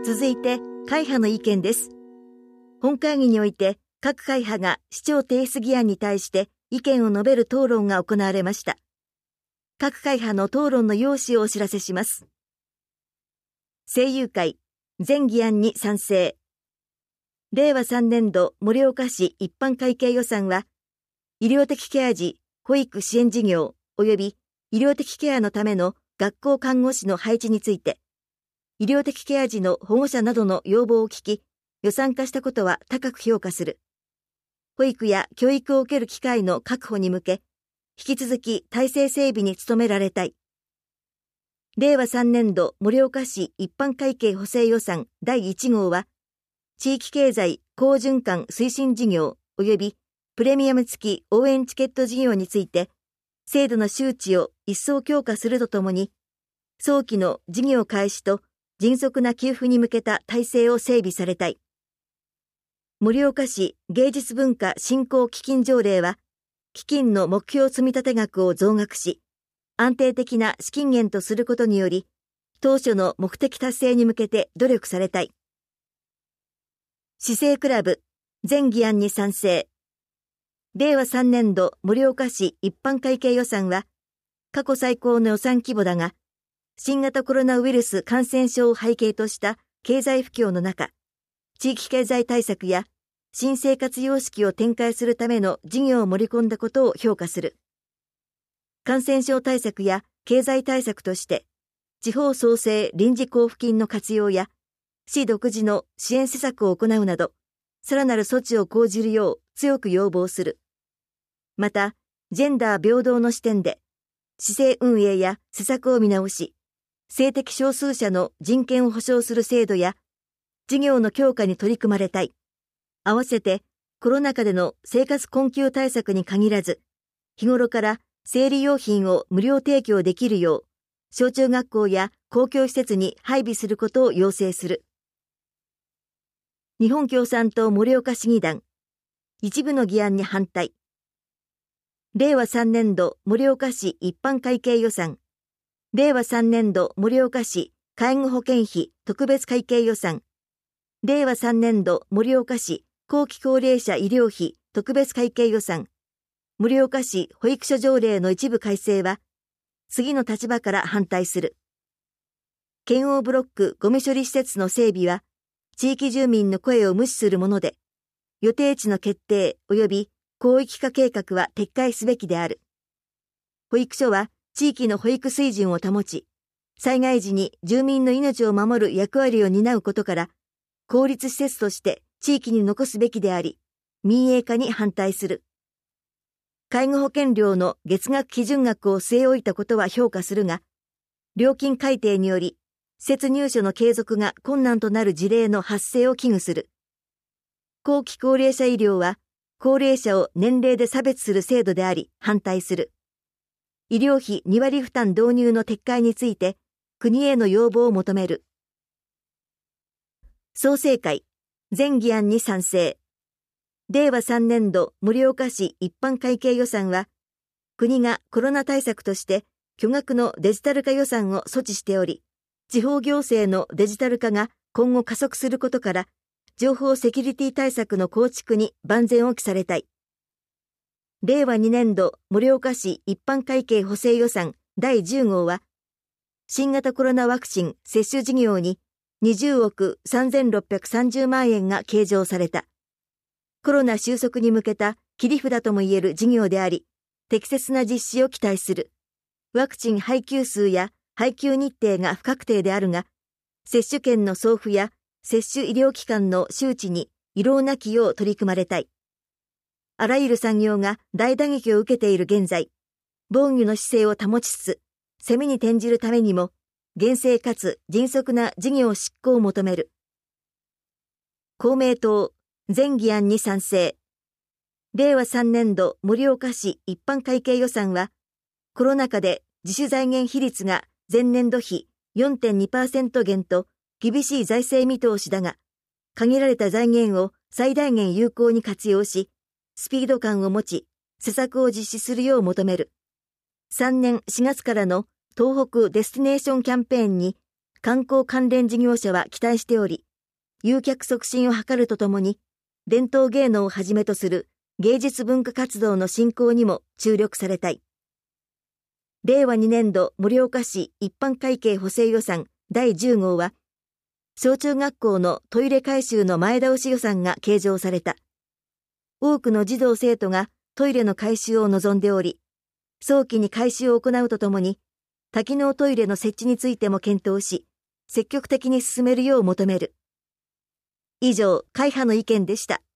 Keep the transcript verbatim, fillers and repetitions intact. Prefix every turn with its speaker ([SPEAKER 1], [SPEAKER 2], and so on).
[SPEAKER 1] 続いて、会派の意見です。本会議において、各会派が市長提出議案に対して意見を述べる討論が行われました。各会派の討論の要旨をお知らせします。政友会、全議案に賛成。れいわさんねん度盛岡市一般会計予算は、医療的ケア児、保育支援事業及び医療的ケアのための学校看護師の配置について、医療的ケア児の保護者などの要望を聞き、予算化したことは高く評価する。保育や教育を受ける機会の確保に向け、引き続き体制整備に努められたい。れいわさんねん度盛岡市一般会計補正予算だいいち号は、地域経済好循環推進事業及びプレミアム付き応援チケット事業について、制度の周知を一層強化するとともに、早期の事業開始と迅速な給付に向けた体制を整備されたい。盛岡市芸術文化振興基金条例は、基金の目標積立額を増額し、安定的な資金源とすることにより、当初の目的達成に向けて努力されたい。市政クラブ、全議案に賛成。れいわさんねん度盛岡市一般会計予算は、過去最高の予算規模だが、新型コロナウイルス感染症を背景とした経済不況の中、地域経済対策や新生活様式を展開するための事業を盛り込んだことを評価する。感染症対策や経済対策として、地方創生臨時交付金の活用や、市独自の支援施策を行うなど、さらなる措置を講じるよう強く要望する。また、ジェンダー平等の視点で、市政運営や施策を見直し、性的少数者の人権を保障する制度や、事業の強化に取り組まれたい。合わせて、コロナ禍での生活困窮対策に限らず、日頃から生理用品を無料提供できるよう、小中学校や公共施設に配備することを要請する。日本共産党盛岡市議団、一部の議案に反対。れいわさんねん度盛岡市一般会計予算、れいわさんねん度盛岡市介護保険費特別会計予算、れいわさんねん度盛岡市後期高齢者医療費特別会計予算、盛岡市保育所条例の一部改正は、次の立場から反対する。県央ブロックゴミ処理施設の整備は、地域住民の声を無視するもので、予定地の決定及び広域化計画は撤回すべきである。保育所は地域の保育水準を保ち、災害時に住民の命を守る役割を担うことから、公立施設として地域に残すべきであり、民営化に反対する。介護保険料の月額基準額を据え置いたことは評価するが、料金改定により、施設入所の継続が困難となる事例の発生を危惧する。後期高齢者医療は、高齢者を年齢で差別する制度であり、反対する。医療費に割負担導入の撤回について、国への要望を求める。創成会、全議案に賛成。れいわさんねん度盛岡市一般会計予算は、国がコロナ対策として巨額のデジタル化予算を措置しており、地方行政のデジタル化が今後加速することから、情報セキュリティ対策の構築に万全を期されたい。れいわにねん度盛岡市一般会計補正予算だいじゅう号は、新型コロナワクチン接種事業ににじゅうおくさんぜんろっぴゃくさんじゅうまん円が計上された。コロナ収束に向けた切り札ともいえる事業であり、適切な実施を期待する。ワクチン配給数や配給日程が不確定であるが、接種券の送付や接種医療機関の周知に遺漏なきよう取り組まれたい。あらゆる産業が大打撃を受けている現在、防御の姿勢を保ちつつ、攻めに転じるためにも、厳正かつ迅速な事業執行を求める。公明党、全議案に賛成。れいわさんねん度盛岡市一般会計予算は、コロナ禍で自主財源比率が前年度比 よんてんにパーセント 減と厳しい財政見通しだが、限られた財源を最大限有効に活用し、スピード感を持ち、施策を実施するよう求める。さんねんしがつからの東北デスティネーションキャンペーンに観光関連事業者は期待しており、誘客促進を図るとともに、伝統芸能をはじめとする芸術文化活動の振興にも注力されたい。れいわにねんど盛岡市一般会計補正予算だいじゅう号は、小中学校のトイレ改修の前倒し予算が計上された。多くの児童生徒がトイレの改修を望んでおり、早期に改修を行うとともに、多機能トイレの設置についても検討し、積極的に進めるよう求める。以上、会派の意見でした。